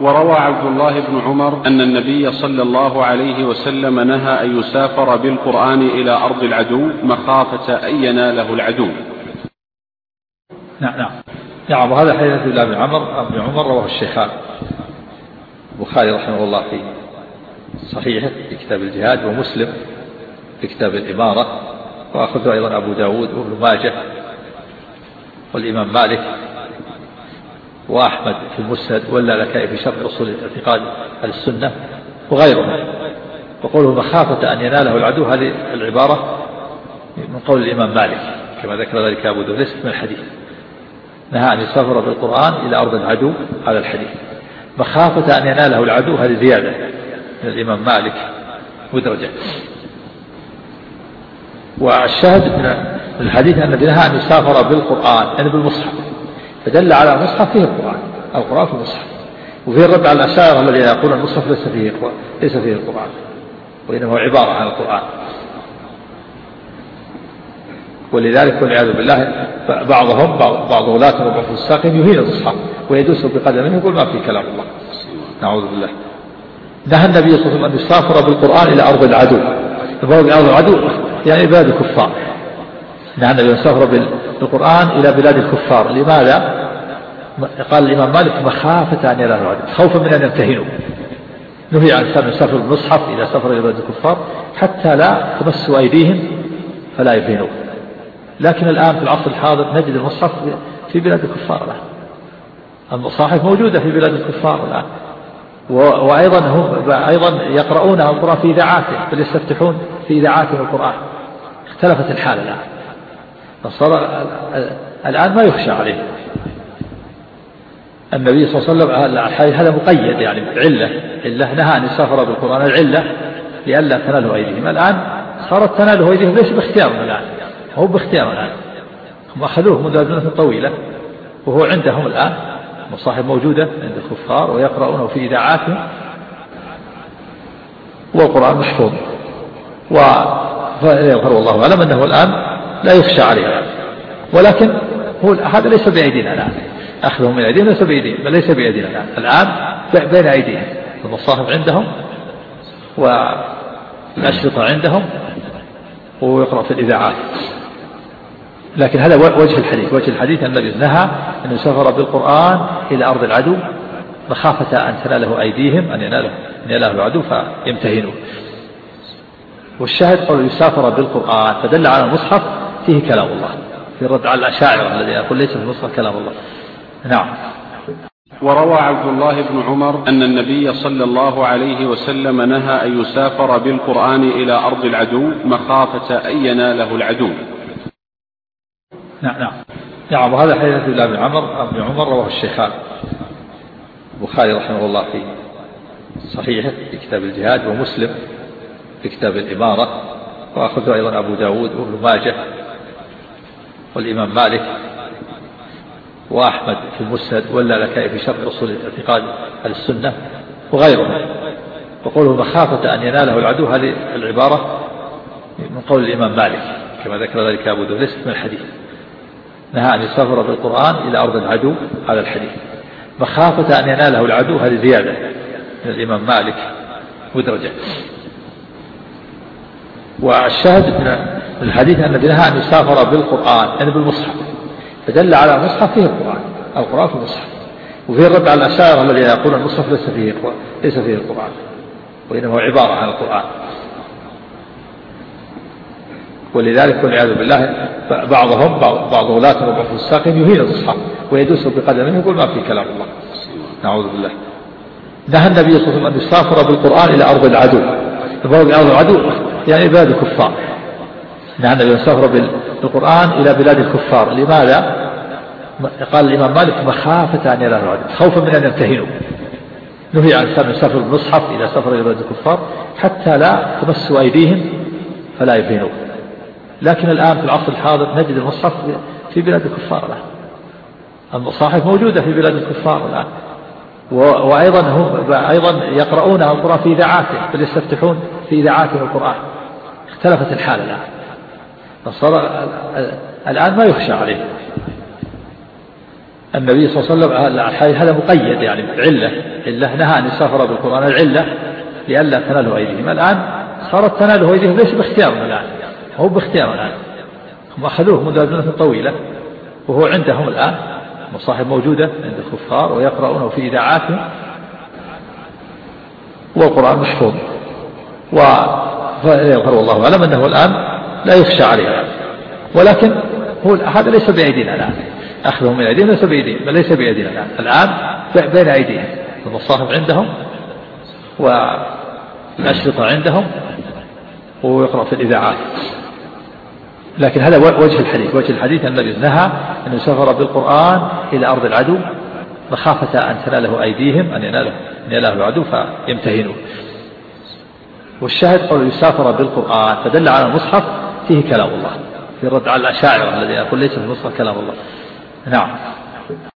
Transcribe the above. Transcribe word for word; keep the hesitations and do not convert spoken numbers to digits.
وروى عبد الله بن عمر أن النبي صلى الله عليه وسلم نهى أن يسافر بالقرآن إلى أرض العدو مخافة أن يناله العدو. نعم نعم نعم وهذا حديث عبد الله بن عمر بن عمر رواه الشيخان البخاري رحمه الله في صحيحه في كتاب الجهاد، ومسلم في كتاب الإمارة، وأخذه أيضا أبو داود وابن ماجه والإمام مالك وأحمد في المسند واللالكائي في شرح أصول الاعتقاد السنة وغيرهم. وقوله مخافة أن يناله العدو هذه العبارة من قول الإمام مالك كما ذكر ذلك أبو داود ليست من الحديث. نهى أن يسافر بالقرآن إلى أرض العدو هذا الحديث. مخافة أن يناله العدو هذه زيادة من الإمام مالك مدرجة. والشاهد من الحديث أن نهى أن يسافر بالقرآن يعني بالمصحف، فدل على مصحف فيه القرآن، القرآن في المصحف. وفيه الرد على الأشاعرة الذين يقولون المصحف ليس فيه ليس فيه القرآن وإنما هو عبارة عن القرآن. ولذلك والعياذ بالله بعضهم بعض ولاة ربع فساقهم يهين المصحف ويدوس بقدمه يقول ما في كلام الله، نعوذ بالله. نهى النبي صلى الله عليه وسلم أن يسافر بالقرآن إلى أرض العدو. أرض العدو يعني بلاد الكفار. نهى النبي أن يسافر بالقرآن إلى بلاد الكفار. لماذا؟ قال الإمام مالك مخافة أن يناله العدو، خوفا من أن يمتهنوا. نهي عن يسافر بالمصحف إلى سفر إلى بلاد الكفار حتى لا تمسوا أيديهم فلا يفينوا. لكن الآن في العصر الحاضر نجد المصحف في بلاد الكفار الآن، المصاحف موجودة في بلاد الكفار الآن، وأيضا هم أيضا يقرؤون القرآن في إذاعاته، بل يستفتحون في إذاعاتهم القرآن. اختلفت الحال الآن، فصار الآن ما يخشى عليه. النبي صلى الله عليه وسلم هذا مقيد يعني علة علة نهى أن يسافر بالقرآن، العلة لئلا تناله أيديهم. الآن صارت تناله أيديهم ليس باختيارهم الآن، هو باختيار الآن، هم أخذوه منذ أزمنة طويلة وهو عندهم الآن، مصاحف موجودة عند الكفار ويقرؤونه في إذاعاتهم والقرآن محفوظ. ويظهر الله أعلم أنه الآن لا يخشى عليه الآن. ولكن هو هذا ليس بأيدينا الآن، أخذهم من أيدينا ليس بأيدينا بل ليس بأيدينا الآن، الآن بين أيديهم، المصاحف عندهم والأشرطة عندهم ويقرأ في الإذاعات. لكن هذا وجه الحديث، وجه الحديث أن النبي نهى أن يسافر بالقرآن إلى أرض العدو مخافة أن تناله أيديهم، أن يناله أن يناله العدو فيمتهنوا. والشاهد قول يسافر بالقرآن فدل على المصحف فيه كلام الله، في الرد على الأشاعرة الذين يقول ليس في المصحف كلام الله. نعم. وروى عبد الله بن عمر أن النبي صلى الله عليه وسلم نهى أن يسافر بالقرآن إلى أرض العدو مخافة أن يناله العدو. نعم نعم نعم وهذا حديث عبد الله بن عمر بن عمر رواه الشيخان البخاري رحمه الله في صحيحه في كتاب الجهاد، ومسلم في كتاب الإمارة، وأخذه أيضا أبو داود وابن ماجه والإمام مالك وأحمد في المسند واللالكائي في شرح أصول الاعتقاد السنة وغيرهم. وقوله مخافة أن يناله العدو هذه العبارة من قول الإمام مالك كما ذكر ذلك أبو داود ليست من الحديث. نهى أن يسافر بالقرآن إلى أرض العدو هذا الحديث. مخافة أن يناله العدو هذه زيادة من الإمام مالك مدرجة. والشاهد من الحديث أن نهى أن يسافر بالقرآن يعني بالمصحف، فدل على مصحف فيه القرآن، القرآن في المصحف. وفيه الرد على الأشاعرة الذين يقولون المصحف ليس فيه ليس فيه القرآن وإنما هو عبارة عن القرآن. ولذلك والعياذ بالله بعضهم بعض ولاة ربع فساقهم يهين المصحف ويدوس بقدمه يقول ما في كلام الله، نعوذ بالله. نهى النبي صلى الله عليه وسلم أن يسافر بالقرآن إلى أرض العدو. أرض العدو يعني بلاد الكفار. نهى النبي أن يسافر بالقرآن إلى بلاد الكفار. لماذا؟ قال الإمام مالك مخافة أن يناله العدو، خوفا من أن يمتهنوا. نهي عن يسافر بالمصحف إلى سفر إلى بلاد الكفار حتى لا تمسوا أيديهم فلا يفينوا. لكن الآن في العصر الحاضر نجد المصحف في بلاد الكفار الآن، المصاحف موجودة في بلاد الكفار الآن، وأيضا هم أيضا يقرؤون القرآن في إذاعاته، بل يستفتحون في إذاعاتهم القرآن. اختلفت الحال الآن، فصار الآن ما يخشى عليه. النبي صلى الله عليه وسلم الحديث هذا مقيد يعني علة علة نهى أن يسافر بالقرآن، العلة لئلا تناله أيديهم. الآن صارت تناله أيديهم ليس باختيارهم الآن، هو باختيار الآن، هم أخذوه منذ أزمنة طويلة وهو عندهم الآن، مصاحف موجودة عند الكفار ويقرؤونه في إذاعاتهم، والقرآن محفوظ، ويظهر والله أعلم أنه الآن لا يخشى عليه، ولكن هو هذا ليس بأيدينا الآن، أخذهم من أيديهم ليس بأيدينا، بل ليس بأيدينا الآن، الآن بين أيديهم، المصاحف عندهم والأشرطة عندهم ويقرأ في الإذاعات. لكن هذا وجه الحديث، وجه الحديث أن النبي نهى أن يسافر بالقرآن إلى أرض العدو مخافة أن تناله أيديهم، أن يناله أن يناله العدو فيمتهنوه. والشاهد قول يسافر بالقرآن فدل على المصحف فيه كلام الله، في الرد على الأشاعرة الذين يقول ليس في المصحف كلام الله. نعم.